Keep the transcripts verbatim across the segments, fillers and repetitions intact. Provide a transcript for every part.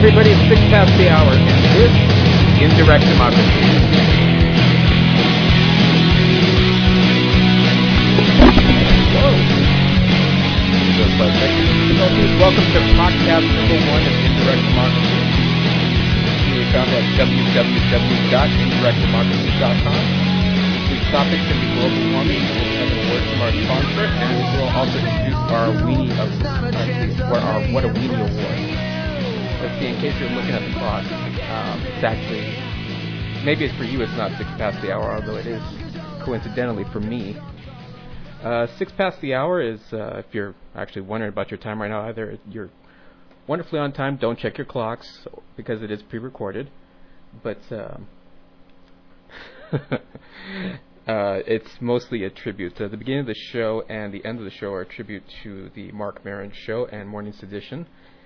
everybody. It's six past the hour, and this is Indirect Democracy. Whoa. Just like that. Welcome to podcast number one of Indirect Democracy. We found at w w w dot indirect democracy dot com. This week's topic is going to be global warming. We'll have a word from our sponsor, and we'll also introduce our weenie of uh, our What a Weenie Award. Let's see, in case you're looking at the clock, um, it's actually, maybe it's for you, it's not six past the hour, although it is coincidentally for me. Uh, six past the hour is, uh, if you're actually wondering about your time right now, either you're wonderfully on time, don't check your clocks, because it is pre-recorded, but um, uh, it's mostly a tribute. So the beginning of the show and the end of the show are a tribute to the Marc Maron Show and Morning Sedition.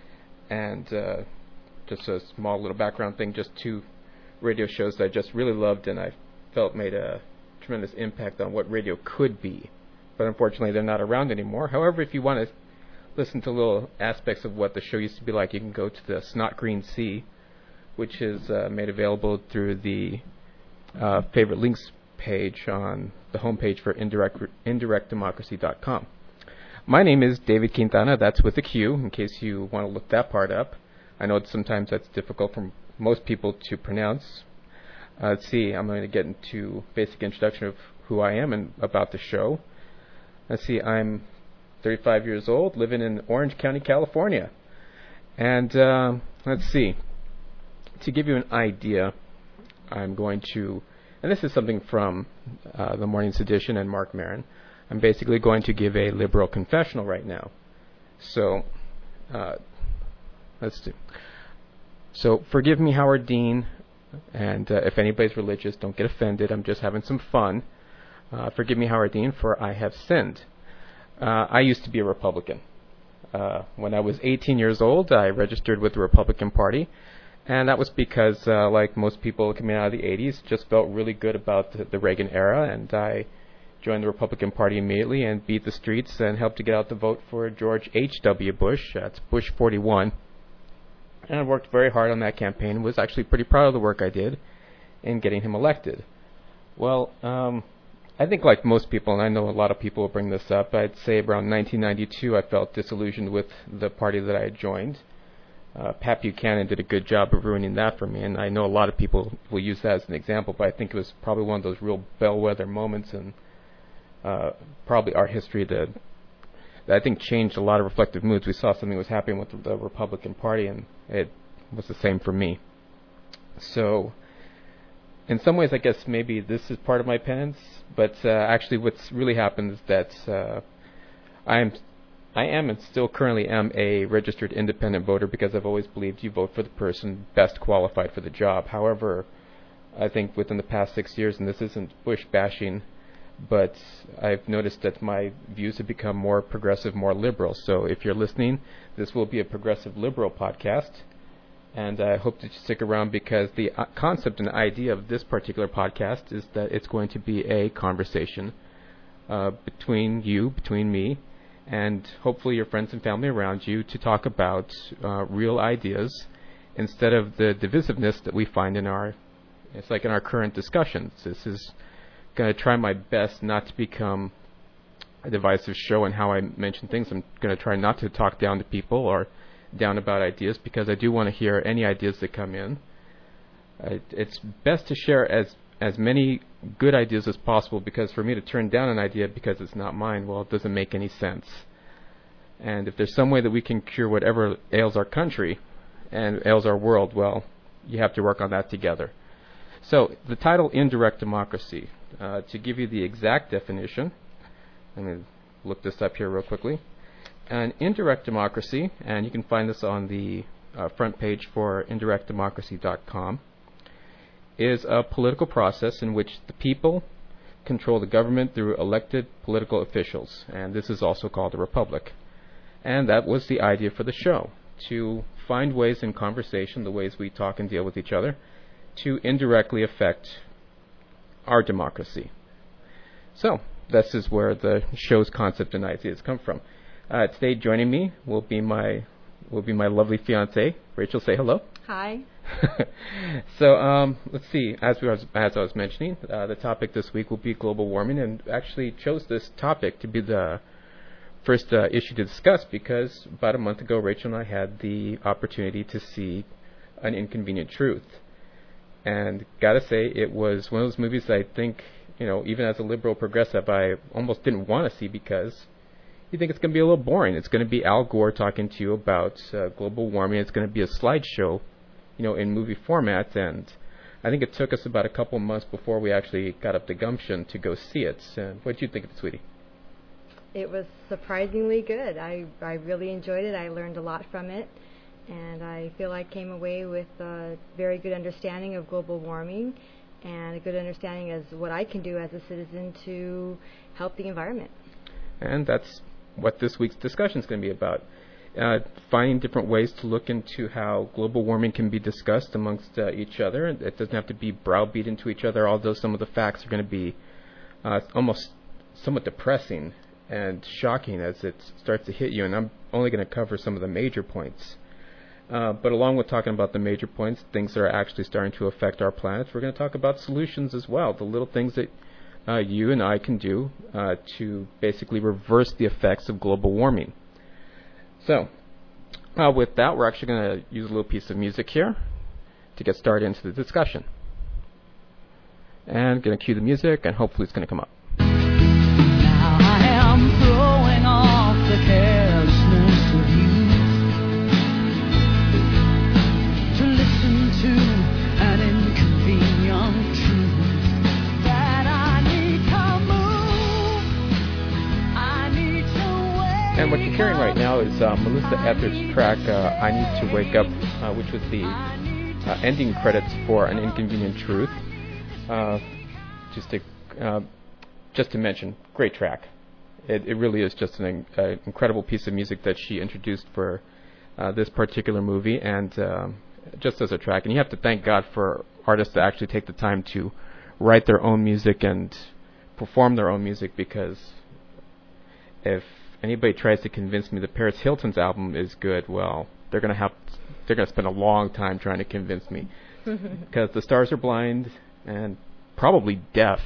And uh, just a small little background thing, just two radio shows that I just really loved and I felt made a tremendous impact on what radio could be. But unfortunately, they're not around anymore. However, if you want to listen to little aspects of what the show used to be like, you can go to the Snot Green Sea, which is uh, made available through the uh, favorite links page on the homepage for indirect indirect democracy dot com. My name is David Quintana, that's with a Q, in case you want to look that part up. I know sometimes that's difficult for most people to pronounce. Uh, let's see, I'm going to get into basic introduction of who I am and about the show. Let's see, I'm thirty-five years old, living in Orange County, California. And uh, let's see, to give you an idea, I'm going to, and this is something from uh, the Morning Sedition and Marc Maron, I'm basically going to give a liberal confessional right now. So, uh, let's do. So, forgive me, Howard Dean, and uh, if anybody's religious, don't get offended. I'm just having some fun. Uh, forgive me, Howard Dean, for I have sinned. Uh, I used to be a Republican. Uh, when I was eighteen years old, I registered with the Republican Party, and that was because, uh, like most people coming out of the eighties, just felt really good about the, the Reagan era, and I joined the Republican Party immediately and beat the streets and helped to get out the vote for George H W. Bush. That's Bush forty-one. And I worked very hard on that campaign, was actually pretty proud of the work I did in getting him elected. Well, um, I think like most people, and I know a lot of people will bring this up, I'd say around nineteen ninety-two I felt disillusioned with the party that I had joined. Uh, Pat Buchanan did a good job of ruining that for me, and I know a lot of people will use that as an example, but I think it was probably one of those real bellwether moments in Uh, probably our history that, that I think changed a lot of reflective moods. We saw something was happening with the, the Republican Party, and it was the same for me. So, in some ways, I guess maybe this is part of my penance, but uh, actually what's really happened is that uh, I am I am and still currently am a registered independent voter because I've always believed you vote for the person best qualified for the job. However, I think within the past six years, and this isn't Bush bashing, but I've noticed that my views have become more progressive, more liberal. So if you're listening, this will be a progressive liberal podcast, and I hope that you stick around because the uh, concept and idea of this particular podcast is that it's going to be a conversation uh, between you, between me, and hopefully your friends and family around you to talk about uh, real ideas instead of the divisiveness that we find in our, it's like in our current discussions. This is going to try my best not to become a divisive show in how I mention things. I'm going to try not to talk down to people or down about ideas because I do want to hear any ideas that come in. Uh, it's best to share as as many good ideas as possible because for me to turn down an idea because it's not mine, well, it doesn't make any sense. And if there's some way that we can cure whatever ails our country and ails our world, well, you have to work on that together. So the title, Indirect Democracy. Uh, to give you the exact definition, I'm going to look this up here real quickly. An indirect democracy, and you can find this on the uh, front page for indirect democracy dot com, is a political process in which the people control the government through elected political officials, and this is also called a republic. And that was the idea for the show, to find ways in conversation, the ways we talk and deal with each other, to indirectly affect our democracy. So, this is where the show's concept and ideas come from. Uh, today joining me will be my will be my lovely fiance, Rachel. Say hello. Hi. So um, let's see. As we was, as I was mentioning, uh, the topic this week will be global warming, and actually chose this topic to be the first uh, issue to discuss because about a month ago, Rachel and I had the opportunity to see An Inconvenient Truth, and gotta say, it was one of those movies that I think, you know, even as a liberal progressive, I almost didn't want to see because you think it's going to be a little boring. It's going to be Al Gore talking to you about uh, global warming. It's going to be a slideshow, you know, in movie format. And I think it took us about a couple months before we actually got up the gumption to go see it. Uh, what did you think of it, sweetie? It was surprisingly good. I, I really enjoyed it. I learned a lot from it. And I feel I came away with a very good understanding of global warming and a good understanding as what I can do as a citizen to help the environment. And that's what this week's discussion is going to be about. Uh, finding different ways to look into how global warming can be discussed amongst uh, each other. It doesn't have to be browbeaten to each other, although some of the facts are going to be uh, almost somewhat depressing and shocking as it starts to hit you. And I'm only going to cover some of the major points. Uh, but along with talking about the major points, things that are actually starting to affect our planet, we're going to talk about solutions as well, the little things that Uh, you and I can do uh, to basically reverse the effects of global warming. So, uh, with that, we're actually going to use a little piece of music here to get started into the discussion. And going to cue the music, and hopefully it's going to come up. Now I am throwing off the carelessness of youth to listen to an inconvenient truth. And what you're hearing right now is uh, Melissa Etheridge's track, uh, I Need to Wake Up, uh, which was the uh, ending credits for An Inconvenient Truth. Uh, just, to, uh, just to mention, great track. It, it really is just an uh, incredible piece of music that she introduced for uh, this particular movie, and um, just as a track. And you have to thank God for artists that actually take the time to write their own music and perform their own music, because if anybody tries to convince me that Paris Hilton's album is good, well, they're gonna have they're gonna spend a long time trying to convince me, because the stars are blind and probably deaf.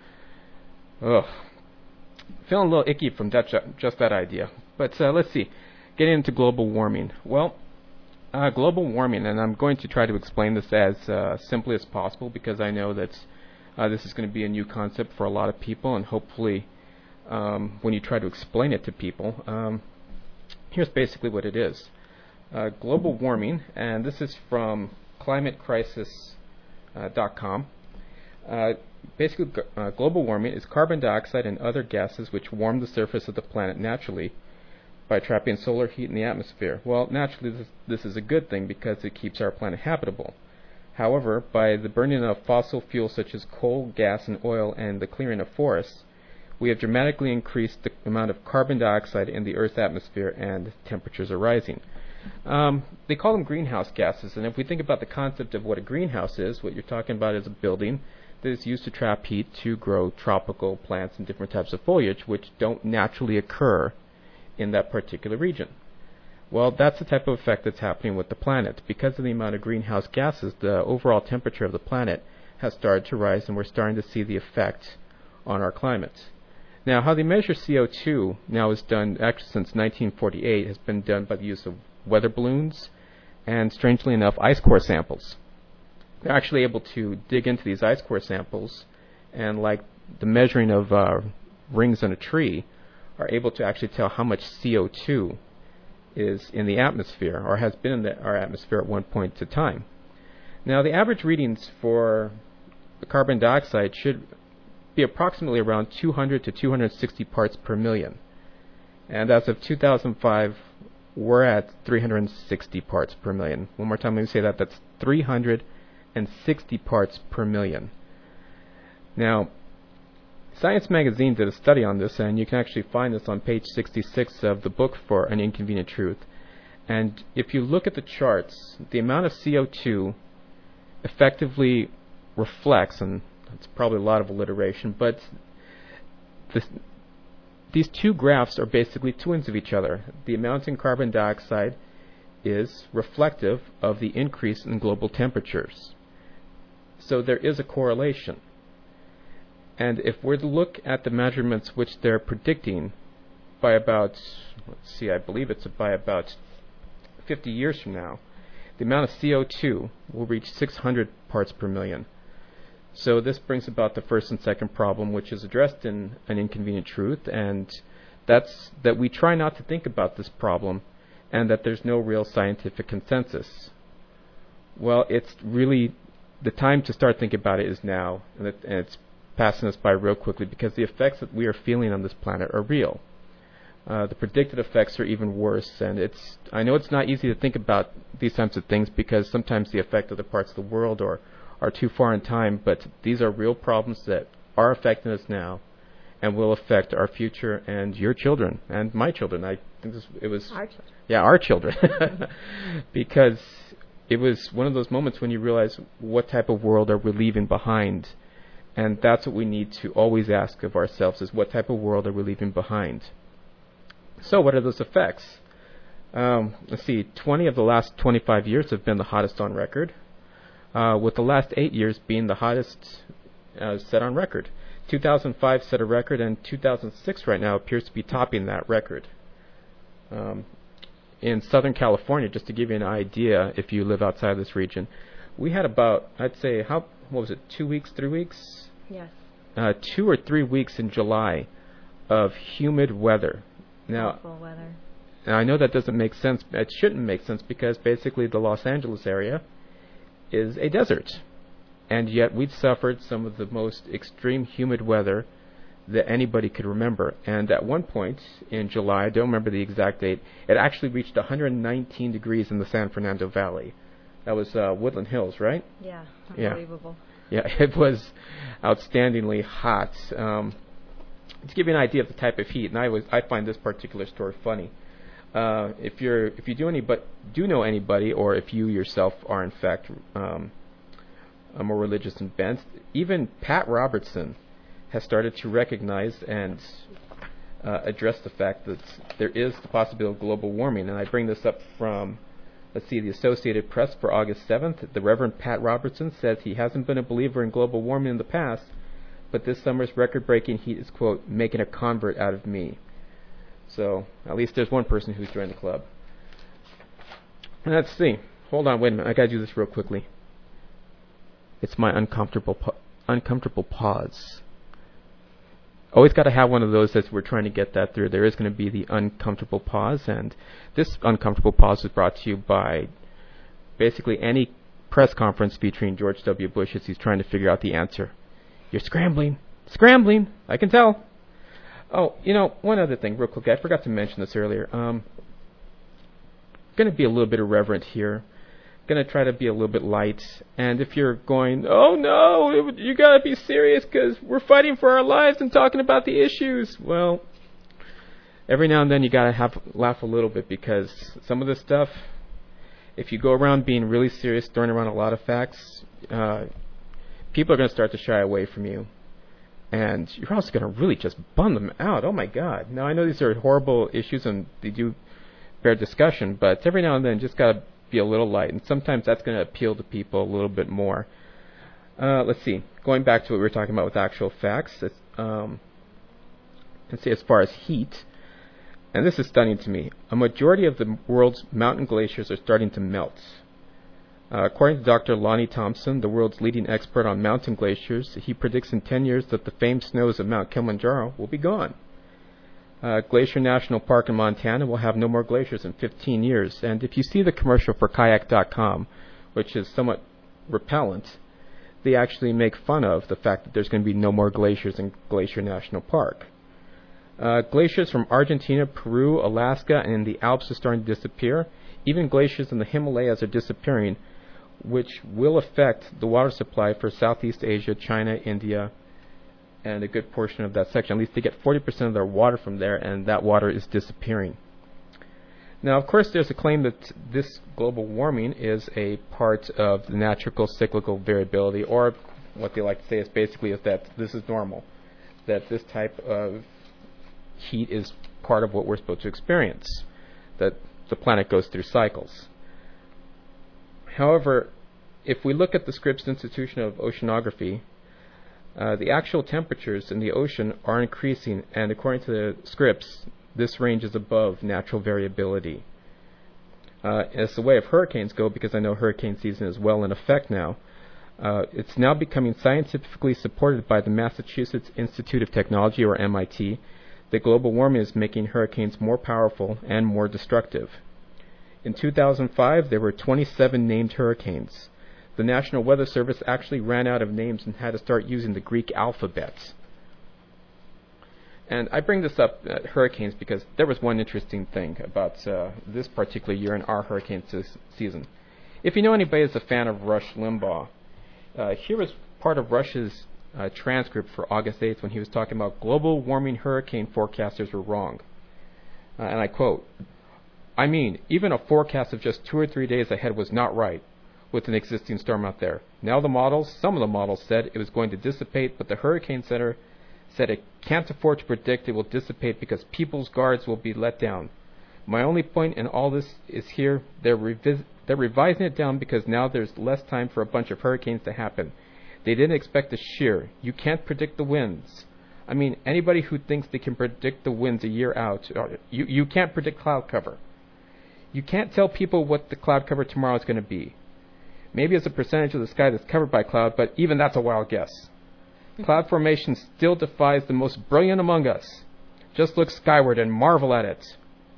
Ugh, feeling a little icky from that ju- just that idea. But uh, let's see, getting into global warming. Well, uh, global warming, and I'm going to try to explain this as uh, simply as possible, because I know that uh, this is going to be a new concept for a lot of people, and hopefully, Um, when you try to explain it to people, um, here's basically what it is. Uh, global warming, and this is from climate crisis dot com. Uh, basically, uh, global warming is carbon dioxide and other gases which warm the surface of the planet naturally by trapping solar heat in the atmosphere. Well, naturally, this, this is a good thing because it keeps our planet habitable. However, by the burning of fossil fuels such as coal, gas, and oil, and the clearing of forests, we have dramatically increased the amount of carbon dioxide in the Earth's atmosphere, and temperatures are rising. Um, they call them greenhouse gases, and if we think about the concept of what a greenhouse is, what you're talking about is a building that is used to trap heat to grow tropical plants and different types of foliage which don't naturally occur in that particular region. Well, that's the type of effect that's happening with the planet. Because of the amount of greenhouse gases, the overall temperature of the planet has started to rise, and we're starting to see the effect on our climate. Now, how they measure C O two now is done, actually since nineteen forty-eight, has been done by the use of weather balloons and, strangely enough, ice core samples. They're actually able to dig into these ice core samples, and like the measuring of uh, rings on a tree, are able to actually tell how much C O two is in the atmosphere, or has been in the, our atmosphere at one point in time. Now, the average readings for the carbon dioxide should be approximately around two hundred to two hundred sixty parts per million. And as of two thousand five, we're at three hundred sixty parts per million. One more time, let me say that. That's three hundred sixty parts per million. Now, Science Magazine did a study on this, and you can actually find this on page sixty-six of the book for An Inconvenient Truth. And if you look at the charts, the amount of C O two effectively reflects, and it's probably a lot of alliteration, but this, these two graphs are basically twins of each other. The amount in carbon dioxide is reflective of the increase in global temperatures. So there is a correlation. And if we're to look at the measurements which they're predicting by about, let's see, I believe it's by about fifty years from now, the amount of C O two will reach six hundred parts per million. So this brings about the first and second problem, which is addressed in An Inconvenient Truth, and that's that we try not to think about this problem and that there's no real scientific consensus. Well, it's really the time to start thinking about it is now, and, it, and it's passing us by real quickly because the effects that we are feeling on this planet are real. Uh, the predicted effects are even worse, and it's I know it's not easy to think about these types of things because sometimes the effect of the parts of the world are, are too far in time, but these are real problems that are affecting us now and will affect our future and your children and my children. I think this, it was... Our children. Yeah, our children. Because it was one of those moments when you realize what type of world are we leaving behind. And that's what we need to always ask of ourselves is what type of world are we leaving behind? So what are those effects? Um, let's see, twenty of the last twenty-five years have been the hottest on record, uh, with the last eight years being the hottest uh, set on record. two thousand five set a record, and two thousand six right now appears to be topping that record. Um, in Southern California, just to give you an idea, if you live outside this region, we had about, I'd say, how what was it, two weeks, three weeks? Yes. Uh, two or three weeks in July of humid weather. Now, Awful weather. Now, I know that doesn't make sense. It shouldn't make sense because basically the Los Angeles area is a desert. And yet we've suffered some of the most extreme humid weather that anybody could remember. And at one point in July, I don't remember the exact date, it actually reached one hundred nineteen degrees in the San Fernando Valley. That was uh, Woodland Hills, right? Yeah, Yeah. unbelievable. Yeah, it was outstandingly hot. Um, to give you an idea of the type of heat, and I was I find this particular story funny. Uh, if you're if you do any but do know anybody, or if you yourself are in fact um, a more religious and bent, even Pat Robertson has started to recognize and uh, address the fact that there is the possibility of global warming. And I bring this up from, let's see, the Associated Press for August seventh. The Reverend Pat Robertson says he hasn't been a believer in global warming in the past, but this summer's record-breaking heat is, quote, making a convert out of me. So at least there's one person who's joined the club. And let's see. Hold on, wait a minute. I got to do this real quickly. It's my uncomfortable pa- uncomfortable pause. Always got to have one of those as we're trying to get that through. There is going to be the uncomfortable pause, and this uncomfortable pause is brought to you by basically any press conference featuring George W. Bush as he's trying to figure out the answer. You're scrambling. Scrambling. I can tell. Oh, you know, one other thing real quick. I forgot to mention this earlier. Um, going to be a little bit irreverent here. Going to try to be a little bit light. And if you're going, oh no, it, you got to be serious because we're fighting for our lives and talking about the issues. Well, every now and then you got to have laugh a little bit because some of this stuff, if you go around being really serious, throwing around a lot of facts, uh, people are going to start to shy away from you. And you're also going to really just bum them out. Oh my God. Now, I know these are horrible issues and they do bear discussion, but every now and then just got to be a little light. And sometimes that's going to appeal to people a little bit more. Uh, let's see. Going back to what we were talking about with actual facts. It's, um, let's see, as far as heat. And this is stunning to me. A majority of the world's mountain glaciers are starting to melt. Uh, according to Doctor Lonnie Thompson, the world's leading expert on mountain glaciers, he predicts in ten years that the famed snows of Mount Kilimanjaro will be gone. Uh, Glacier National Park in Montana will have no more glaciers in fifteen years. And if you see the commercial for kayak dot com, which is somewhat repellent, they actually make fun of the fact that there's going to be no more glaciers in Glacier National Park. Uh, glaciers from Argentina, Peru, Alaska, and the Alps are starting to disappear. Even glaciers in the Himalayas are disappearing, which will affect the water supply for Southeast Asia, China, India, and a good portion of that section. At least they get forty percent of their water from there, and that water is disappearing. Now, of course, there's a claim that this global warming is a part of the natural cyclical variability, or what they like to say is basically is that this is normal, that this type of heat is part of what we're supposed to experience, that the planet goes through cycles. However, if we look at the Scripps Institution of Oceanography, uh, the actual temperatures in the ocean are increasing, and according to the Scripps, this range is above natural variability. Uh, as the way of hurricanes go, because I know hurricane season is well in effect now, uh, it's now becoming scientifically supported by the Massachusetts Institute of Technology, or M I T, that global warming is making hurricanes more powerful and more destructive. In two thousand five, there were twenty-seven named hurricanes. The National Weather Service actually ran out of names and had to start using the Greek alphabet. And I bring this up, uh, hurricanes, because there was one interesting thing about uh, this particular year in our hurricane se- season. If you know anybody that's a fan of Rush Limbaugh, uh, here was part of Rush's uh, transcript for August eighth when he was talking about global warming hurricane forecasters were wrong. Uh, and I quote, "I mean, even a forecast of just two or three days ahead was not right with an existing storm out there. Now the models, some of the models said it was going to dissipate, but the Hurricane Center said it can't afford to predict it will dissipate because people's guards will be let down. My only point in all this is here, they're, revis- they're revising it down because now there's less time for a bunch of hurricanes to happen. They didn't expect a shear. You can't predict the winds. I mean, anybody who thinks they can predict the winds a year out, or you, you can't predict cloud cover. You can't tell people what the cloud cover tomorrow is going to be. Maybe it's a percentage of the sky that's covered by cloud, but even that's a wild guess. Cloud formation still defies the most brilliant among us. Just look skyward and marvel at it."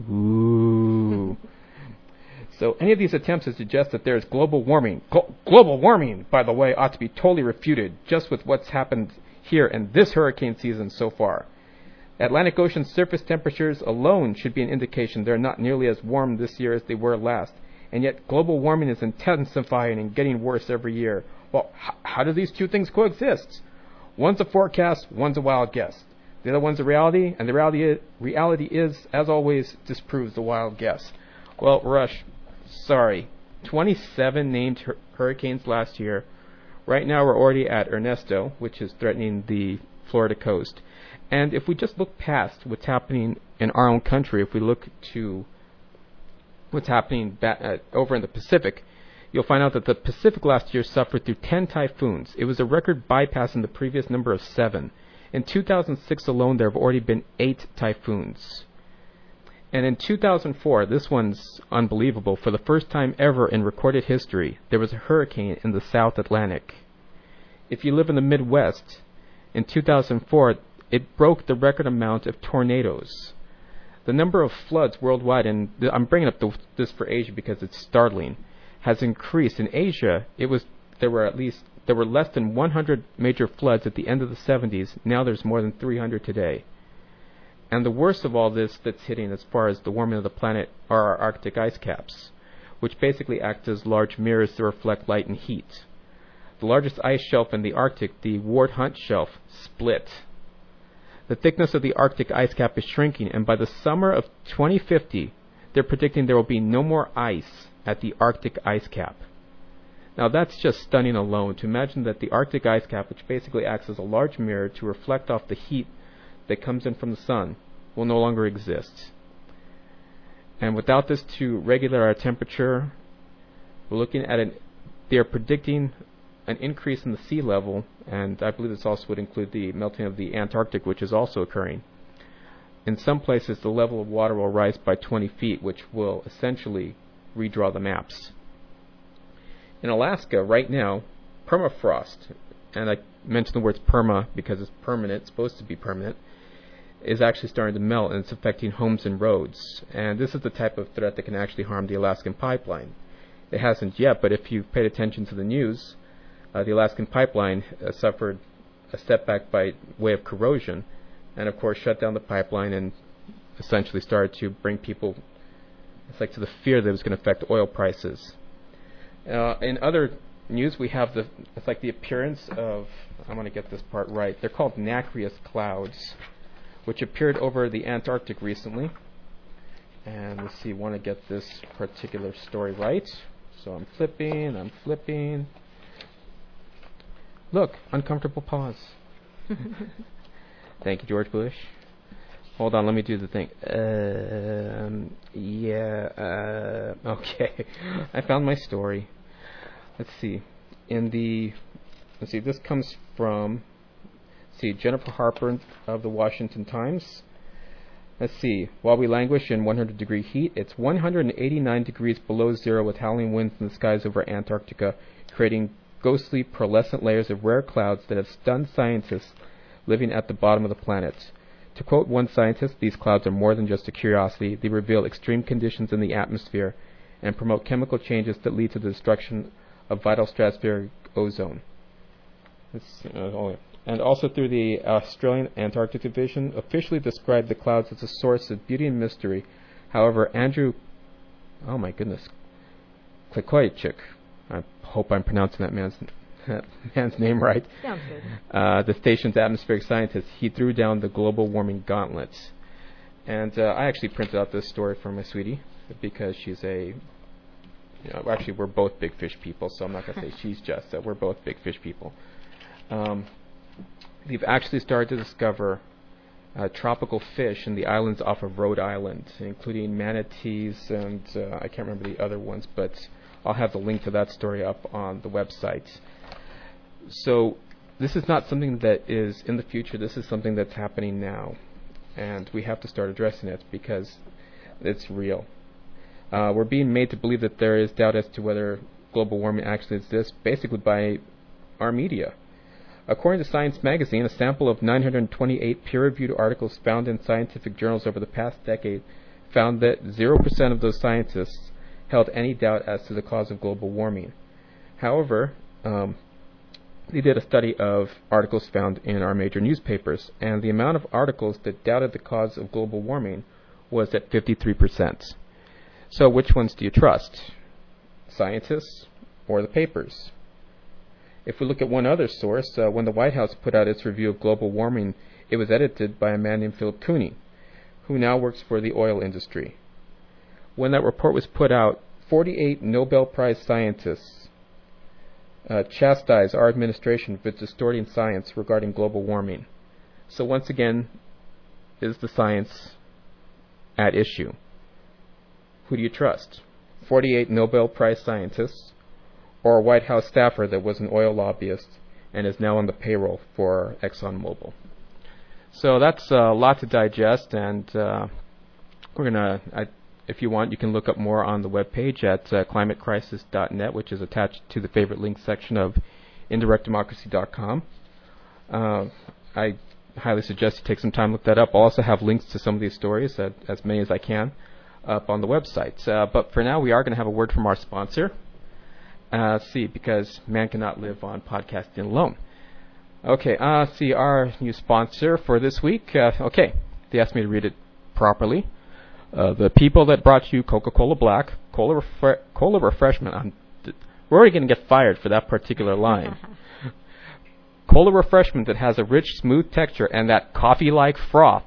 Ooh. So any of these attempts to suggest that there is global warming, glo- global warming, by the way, ought to be totally refuted just with what's happened here in this hurricane season so far. Atlantic Ocean surface temperatures alone should be an indication they're not nearly as warm this year as they were last. And yet global warming is intensifying and getting worse every year. Well, h- how do these two things coexist? One's a forecast, one's a wild guess. The other one's a reality, and the reality is, reality is, as always, disproves the wild guess. Well, Rush, sorry. twenty-seven named hur- hurricanes last year. Right now we're already at Ernesto, which is threatening the Florida coast. And if we just look past what's happening in our own country, if we look to what's happening ba- uh, over in the Pacific, you'll find out that the Pacific last year suffered through ten typhoons. It was a record bypassing the previous number of seven. In two thousand six alone, there have already been eight typhoons. And in two thousand four, this one's unbelievable, for the first time ever in recorded history, there was a hurricane in the South Atlantic. If you live in the Midwest, in two thousand four, it broke the record amount of tornadoes. The number of floods worldwide, and th- I'm bringing up the, this for Asia because it's startling, has increased. In Asia, it was there were at least there were less than one hundred major floods at the end of the seventies. Now there's more than three hundred today. And the worst of all this that's hitting as far as the warming of the planet are our Arctic ice caps, which basically act as large mirrors to reflect light and heat. The largest ice shelf in the Arctic, the Ward Hunt Shelf, split. The thickness of the Arctic ice cap is shrinking, and by the summer of twenty fifty, they're predicting there will be no more ice at the Arctic ice cap. Now that's just stunning alone, to imagine that the Arctic ice cap, which basically acts as a large mirror to reflect off the heat that comes in from the sun, will no longer exist. And without this to regulate our temperature, we're looking at an, they're predicting an increase in the sea level, and I believe this also would include the melting of the Antarctic, which is also occurring. In some places, the level of water will rise by twenty feet, which will essentially redraw the maps. In Alaska, right now, permafrost, and I mention the words perma because it's permanent, it's supposed to be permanent, is actually starting to melt, and it's affecting homes and roads. And this is the type of threat that can actually harm the Alaskan pipeline. It hasn't yet, but if you've paid attention to the news, uh, the Alaskan pipeline uh, suffered a setback by way of corrosion, and of course shut down the pipeline and essentially started to bring people, it's like to the fear that it was going to affect oil prices. Uh, in other news, we have the, it's like the appearance of, I'm going to get this part right, they're called nacreous clouds, which appeared over the Antarctic recently. And let's see, want to get this particular story right. So I'm flipping, I'm flipping. Look, uncomfortable pause. Thank you, George Bush. Hold on, let me do the thing. Um, yeah, uh, okay. I found my story. let's see, in the, let's see, this comes from, let's see, Jennifer Harper of the Washington Times. Let's see, while we languish in one hundred degree heat, it's one hundred eighty-nine degrees below zero with howling winds in the skies over Antarctica, creating ghostly pearlescent layers of rare clouds that have stunned scientists living at the bottom of the planet. To quote one scientist, these clouds are more than just a curiosity. They reveal extreme conditions in the atmosphere and promote chemical changes that lead to the destruction of vital stratospheric ozone. Uh, and also through the Australian Antarctic Division, officially described the clouds as a source of beauty and mystery. However, Andrew, oh my goodness, Klikoychik, I hope I'm pronouncing that man's that man's name right. Sounds good. Uh, the station's atmospheric scientist, he threw down the global warming gauntlet. And uh, I actually printed out this story for my sweetie because she's a, you know, actually we're both big fish people, so I'm not going to say she's just, uh, we're both big fish people. Um, they've actually started to discover uh, tropical fish in the islands off of Rhode Island, including manatees and uh, I can't remember the other ones, but I'll have the link to that story up on the website. So this is not something that is in the future. This is something that's happening now. And we have to start addressing it because it's real. Uh, we're being made to believe that there is doubt as to whether global warming actually exists, basically by our media. According to Science Magazine, a sample of nine hundred twenty-eight peer-reviewed articles found in scientific journals over the past decade found that zero percent of those scientists held any doubt as to the cause of global warming. However, um, they did a study of articles found in our major newspapers, and the amount of articles that doubted the cause of global warming was at fifty-three percent. So which ones do you trust? Scientists or the papers? If we look at one other source, uh, when the White House put out its review of global warming, it was edited by a man named Philip Cooney, who now works for the oil industry. When that report was put out, forty-eight Nobel Prize scientists uh, chastised our administration for distorting science regarding global warming. So once again, is the science at issue? Who do you trust? forty-eight Nobel Prize scientists or a White House staffer that was an oil lobbyist and is now on the payroll for ExxonMobil? So that's a lot to digest, and uh, we're going to... If you want, you can look up more on the webpage at uh, climate crisis dot net, which is attached to the favorite links section of indirect democracy dot com. Uh, I highly suggest you take some time to look that up. I'll also have links to some of these stories, uh, as many as I can, up on the website. Uh, but for now, we are going to have a word from our sponsor. Uh, see, because man cannot live on podcasting alone. Okay, uh, see, our new sponsor for this week. Uh, okay, they asked me to read it properly. Uh, the people that brought you Coca-Cola Black, Cola, refre- Cola Refreshment. I'm d- we're already going to get fired for that particular line. Cola Refreshment that has a rich, smooth texture and that coffee-like froth.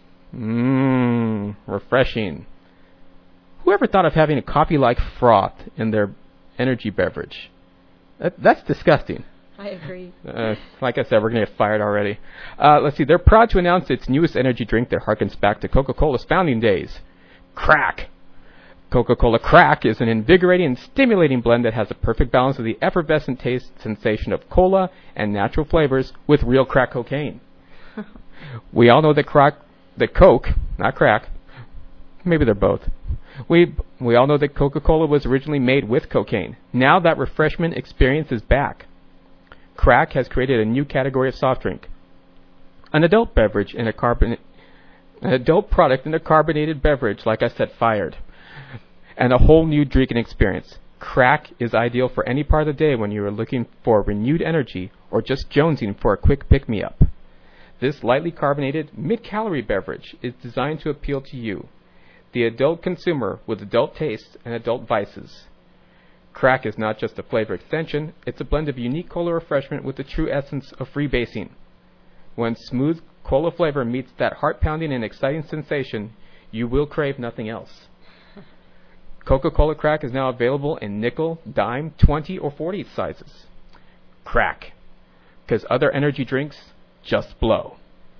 Mmm, refreshing. Whoever thought of having a coffee-like froth in their energy beverage? That, that's disgusting. I agree. Uh, like I said, we're going to get fired already. Uh, let's see. They're proud to announce its newest energy drink that harkens back to Coca-Cola's founding days. Crack. Coca-Cola Crack is an invigorating and stimulating blend that has a perfect balance of the effervescent taste sensation of cola and natural flavors with real crack cocaine. We all know that crack, that Coke, not crack, maybe they're both. We we all know that Coca-Cola was originally made with cocaine. Now that refreshment experience is back. Crack has created a new category of soft drink, an adult beverage in a carbon, an adult product in a carbonated beverage, like I said, fired, and a whole new drinking experience. Crack is ideal for any part of the day when you are looking for renewed energy or just jonesing for a quick pick-me-up. This lightly carbonated, mid-calorie beverage is designed to appeal to you, the adult consumer with adult tastes and adult vices. Crack is not just a flavor extension, it's a blend of unique cola refreshment with the true essence of freebasing. When smooth cola flavor meets that heart-pounding and exciting sensation, you will crave nothing else. Coca-Cola Crack is now available in nickel, dime, twenty, or forty sizes. Crack. Because other energy drinks just blow.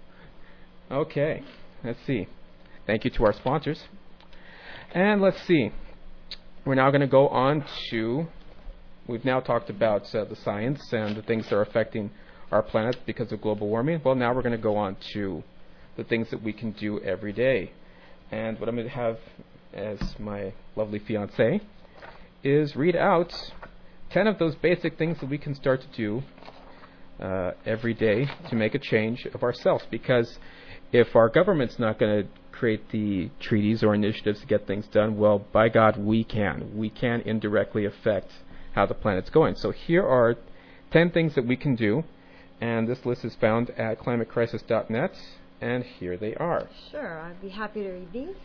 Okay, let's see. Thank you to our sponsors. And let's see. We're now going to go on to we've now talked about uh, the science and the things that are affecting our planet because of global warming. Well, now we're going to go on to the things that we can do every day. And what I'm going to have as my lovely fiancée is read out ten of those basic things that we can start to do uh, every day to make a change of ourselves. Because if our government's not going to create the treaties or initiatives to get things done, well, by God, we can. We can indirectly affect how the planet's going. So here are ten things that we can do, and this list is found at climate crisis dot net, and here they are. Sure, I'd be happy to read these.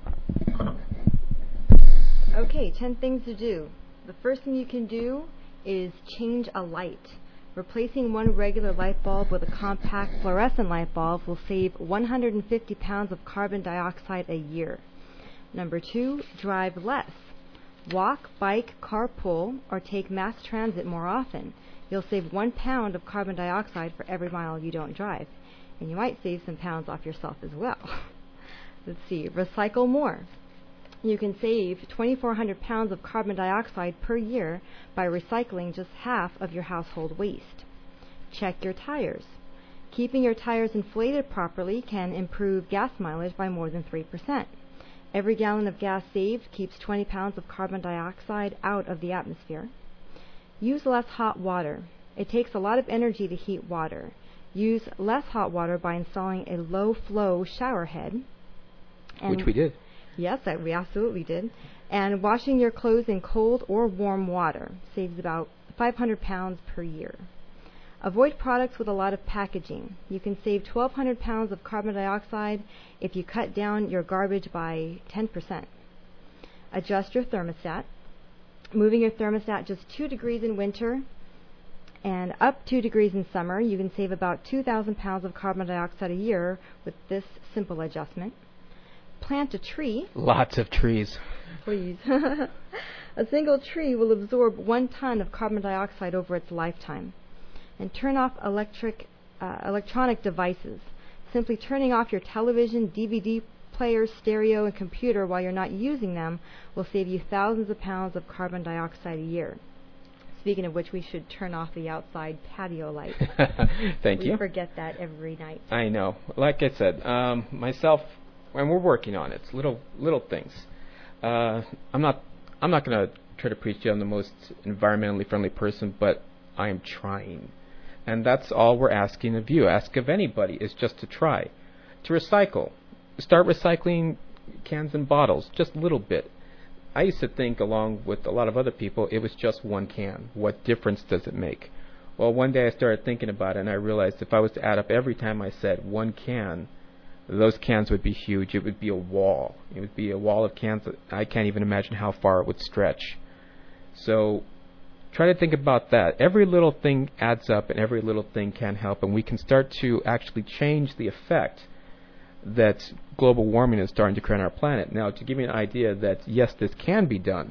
Okay, ten things to do. The first thing you can do is change a light. Replacing one regular light bulb with a compact fluorescent light bulb will save one hundred fifty pounds of carbon dioxide a year. Number two, drive less. Walk, bike, carpool, or take mass transit more often. You'll save one pound of carbon dioxide for every mile you don't drive. And you might save some pounds off yourself as well. Let's see, recycle more. You can save twenty-four hundred pounds of carbon dioxide per year by recycling just half of your household waste. Check your tires. Keeping your tires inflated properly can improve gas mileage by more than three percent. Every gallon of gas saved keeps twenty pounds of carbon dioxide out of the atmosphere. Use less hot water. It takes a lot of energy to heat water. Use less hot water by installing a low-flow shower head. And Which we did. Yes, I, we absolutely did. And washing your clothes in cold or warm water saves about five hundred pounds per year. Avoid products with a lot of packaging. You can save twelve hundred pounds of carbon dioxide if you cut down your garbage by ten percent. Adjust your thermostat. Moving your thermostat just two degrees in winter and up two degrees in summer, you can save about two thousand pounds of carbon dioxide a year with this simple adjustment. Plant a tree. Lots of trees. Please. A single tree will absorb one ton of carbon dioxide over its lifetime. And turn off electric, uh, electronic devices. Simply turning off your television, D V D player, stereo, and computer while you're not using them will save you thousands of pounds of carbon dioxide a year. Speaking of which, we should turn off the outside patio light. Thank we you. We forget that every night. I know. Like I said, um, myself, and we're working on it. It's little little things. Uh, I'm not I'm not going to try to preach to you I'm the most environmentally friendly person, but I am trying. And that's all we're asking of you. Ask of anybody is just to try. To recycle. Start recycling cans and bottles, just a little bit. I used to think, along with a lot of other people, it was just one can. What difference does it make? Well, one day I started thinking about it, and I realized if I was to add up every time I said one can, those cans would be huge. It would be a wall. It would be a wall of cans that I can't even imagine how far it would stretch. So try to think about that. Every little thing adds up, and every little thing can help, and we can start to actually change the effect that global warming is starting to create on our planet. Now, to give you an idea that, yes, this can be done,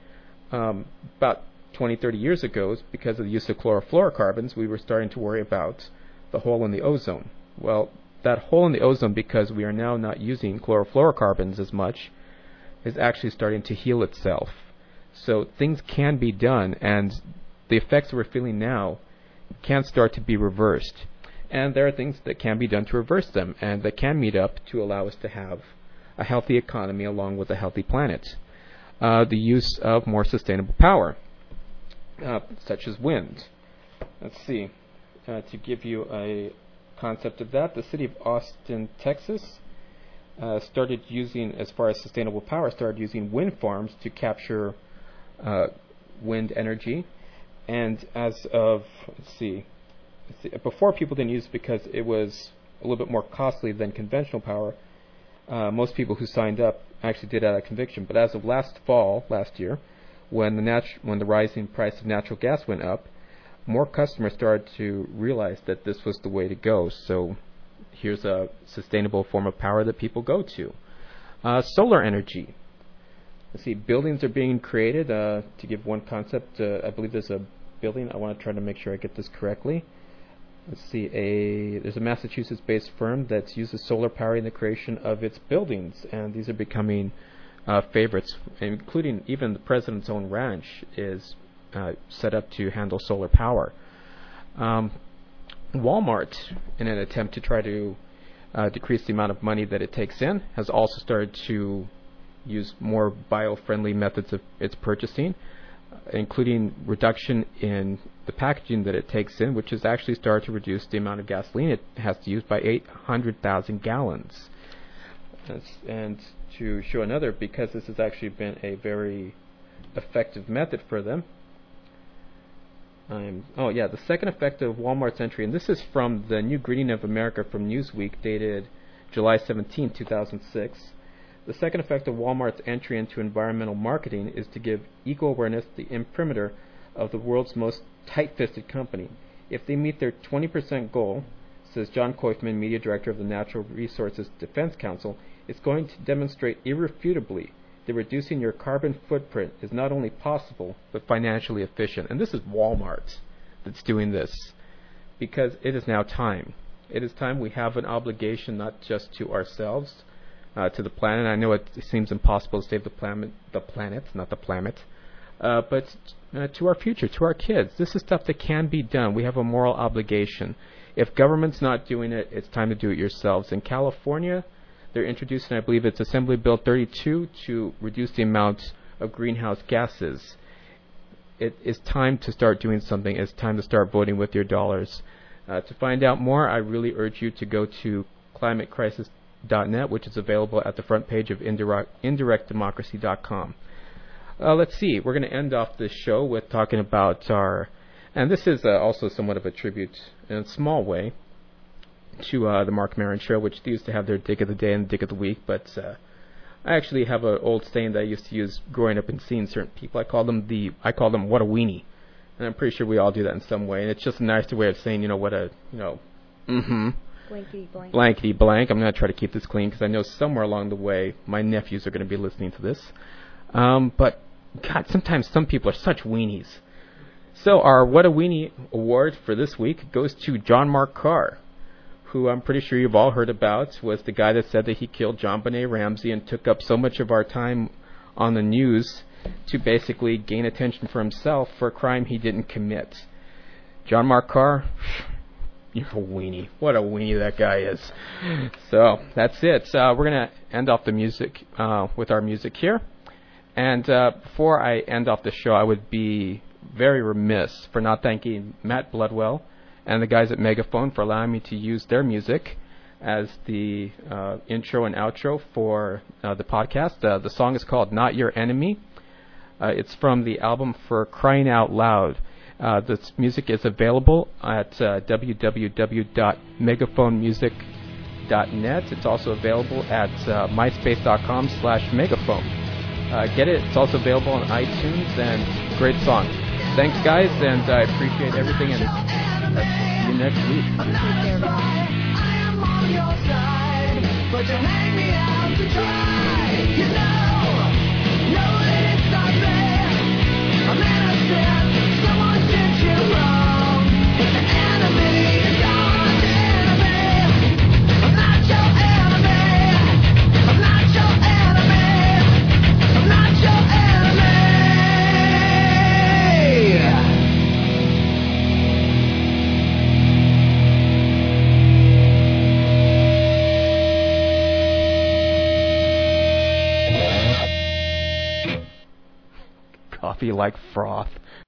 um, about twenty, thirty years ago, because of the use of chlorofluorocarbons, we were starting to worry about the hole in the ozone. Well, that hole in the ozone, because we are now not using chlorofluorocarbons as much, is actually starting to heal itself. So things can be done, and the effects that we're feeling now can start to be reversed. And there are things that can be done to reverse them, and that can meet up to allow us to have a healthy economy along with a healthy planet. Uh, the use of more sustainable power, uh, such as wind. Let's see. Uh, to give you a concept of that, the city of Austin, Texas, uh, started using, as far as sustainable power, started using wind farms to capture uh, wind energy. And as of, let's see, before people didn't use it because it was a little bit more costly than conventional power. Uh, most people who signed up actually did out of conviction. But as of last fall, last year, when the natu- when the rising price of natural gas went up, more customers started to realize that this was the way to go. So here's a sustainable form of power that people go to. Uh, solar energy. Let's see, buildings are being created. Uh, to give one concept, uh, I believe there's a building. I want to try to make sure I get this correctly. Let's see, a there's a Massachusetts-based firm that uses solar power in the creation of its buildings, and these are becoming uh, favorites, including even the president's own ranch is uh, set up to handle solar power. Um, Walmart, in an attempt to try to uh, decrease the amount of money that it takes in, has also started to use more bio-friendly methods of its purchasing, uh, including reduction in the packaging that it takes in, which has actually started to reduce the amount of gasoline it has to use by eight hundred thousand gallons. That's, and to show another, because this has actually been a very effective method for them. Um, oh yeah, the second effect of Walmart's entry, and this is from the New Greeting of America from Newsweek, dated July seventeenth, two thousand six. The second effect of Walmart's entry into environmental marketing is to give eco-awareness the imprimatur of the world's most tight-fisted company. If they meet their twenty percent goal, says John Koifman, Media Director of the Natural Resources Defense Council, it's going to demonstrate irrefutably that reducing your carbon footprint is not only possible, but financially efficient. And this is Walmart that's doing this, because it is now time. It is time. We have an obligation not just to ourselves, uh, to the planet. I know it, it seems impossible to save the planet, the planet, not the planet, uh, but uh, to our future, to our kids. This is stuff that can be done. We have a moral obligation. If government's not doing it, it's time to do it yourselves. In California, they're introducing, I believe it's Assembly Bill thirty-two, to reduce the amount of greenhouse gases. It is time to start doing something. It's time to start voting with your dollars. Uh, to find out more, I really urge you to go to climate crisis dot net, which is available at the front page of indirect, indirect democracy dot com. Uh, let's see. We're going to end off this show with talking about our, and this is uh, also somewhat of a tribute in a small way to uh, the Marc Maron Show, which they used to have their Dick of the Day and Dick of the Week, but uh, I actually have an old saying that I used to use growing up and seeing certain people. I call them the, I call them what a weenie, and I'm pretty sure we all do that in some way, and it's just a nicer way of saying, you know, what a, you know, mm-hmm, blankety blank. blankety blank. I'm going to try to keep this clean, because I know somewhere along the way my nephews are going to be listening to this. Um, but, God, sometimes some people are such weenies. So our What a Weenie award for this week goes to John Mark Carr, who I'm pretty sure you've all heard about, was the guy that said that he killed John Benet Ramsey and took up so much of our time on the news to basically gain attention for himself for a crime he didn't commit. John Mark Carr, you're a weenie. What a weenie that guy is. So that's it. Uh, we're going to end off the music uh, with our music here. And uh, before I end off the show, I would be very remiss for not thanking Matt Bloodwell and the guys at Megaphone for allowing me to use their music as the uh, intro and outro for uh, the podcast. Uh, the song is called Not Your Enemy. Uh, it's from the album For Crying Out Loud. Uh, this music is available at uh, w w w dot megaphone music dot net. It's also available at uh, myspace dot com slash megaphone. Uh, get it. It's also available on iTunes, and great song. Thanks, guys, and I appreciate everything, and uh, see you next week. Take care, I am on your side, but you hang me out to dry. You know, know that it's not fair. I'm innocent, someone did you wrong. But the enemy is always the enemy. I'm not your enemy. I'm not your enemy. I'm not your enemy. Coffee like froth.